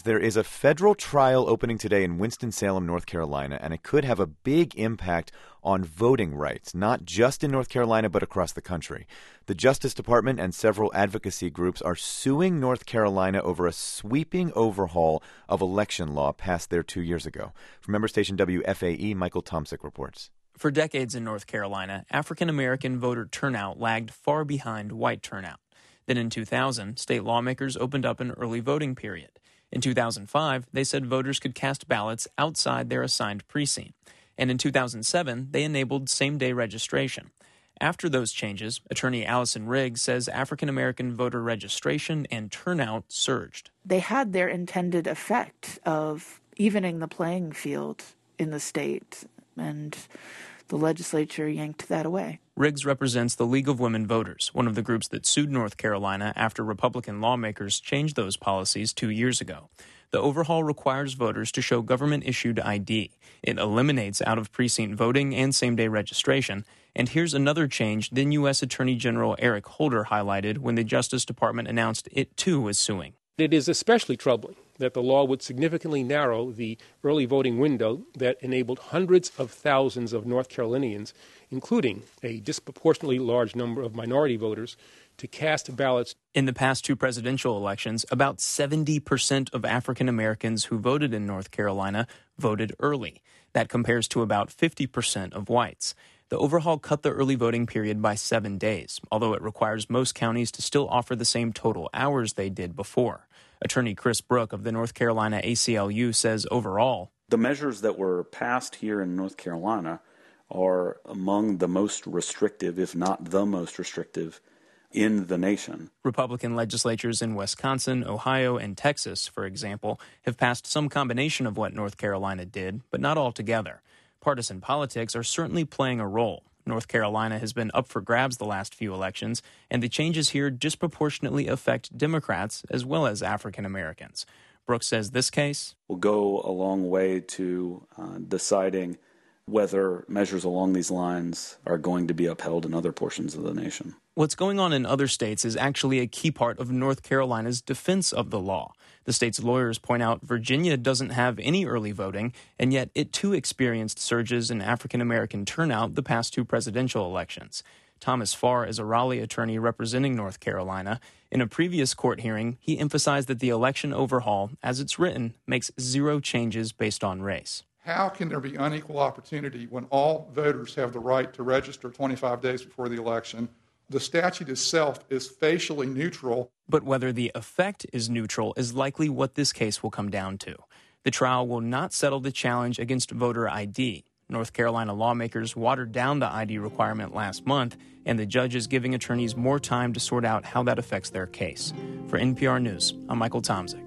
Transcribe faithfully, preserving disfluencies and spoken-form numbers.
There is a federal trial opening today in Winston-Salem, North Carolina, and it could have a big impact on voting rights, not just in North Carolina, but across the country. The Justice Department and several advocacy groups are suing North Carolina over a sweeping overhaul of election law passed there two years ago. From member station W F A E, Michael Tomsic reports. For decades in North Carolina, African-American voter turnout lagged far behind white turnout. Then in two thousand, state lawmakers opened up an early voting period. In two thousand five, they said voters could cast ballots outside their assigned precinct. And in two thousand seven, they enabled same-day registration. After those changes, attorney Allison Riggs says African-American voter registration and turnout surged. They had their intended effect of evening the playing field in the state, and the legislature yanked that away. Riggs represents the League of Women Voters, one of the groups that sued North Carolina after Republican lawmakers changed those policies two years ago. The overhaul requires voters to show government-issued I D. It eliminates out-of-precinct voting and same-day registration. And here's another change then U S Attorney General Eric Holder highlighted when the Justice Department announced it, too, was suing. It is especially troubling that the law would significantly narrow the early voting window that enabled hundreds of thousands of North Carolinians, including a disproportionately large number of minority voters, to cast ballots. In the past two presidential elections, about seventy percent of African Americans who voted in North Carolina voted early. That compares to about fifty percent of whites. The overhaul cut the early voting period by seven days, although it requires most counties to still offer the same total hours they did before. Attorney Chris Brook of the North Carolina A C L U says overall, the measures that were passed here in North Carolina are among the most restrictive, if not the most restrictive, in the nation. Republican legislatures in Wisconsin, Ohio, and Texas, for example, have passed some combination of what North Carolina did, but not all together. Partisan politics are certainly playing a role. North Carolina has been up for grabs the last few elections, and the changes here disproportionately affect Democrats as well as African Americans. Brooks says this case will go a long way to uh, deciding whether measures along these lines are going to be upheld in other portions of the nation. What's going on in other states is actually a key part of North Carolina's defense of the law. The state's lawyers point out Virginia doesn't have any early voting, and yet it too experienced surges in African-American turnout the past two presidential elections. Thomas Farr is a Raleigh attorney representing North Carolina. In a previous court hearing, he emphasized that the election overhaul, as it's written, makes zero changes based on race. How can there be unequal opportunity when all voters have the right to register twenty-five days before the election? The statute itself is facially neutral. But whether the effect is neutral is likely what this case will come down to. The trial will not settle the challenge against voter I D. North Carolina lawmakers watered down the I D requirement last month, and the judge is giving attorneys more time to sort out how that affects their case. For N P R News, I'm Michael Tomsic.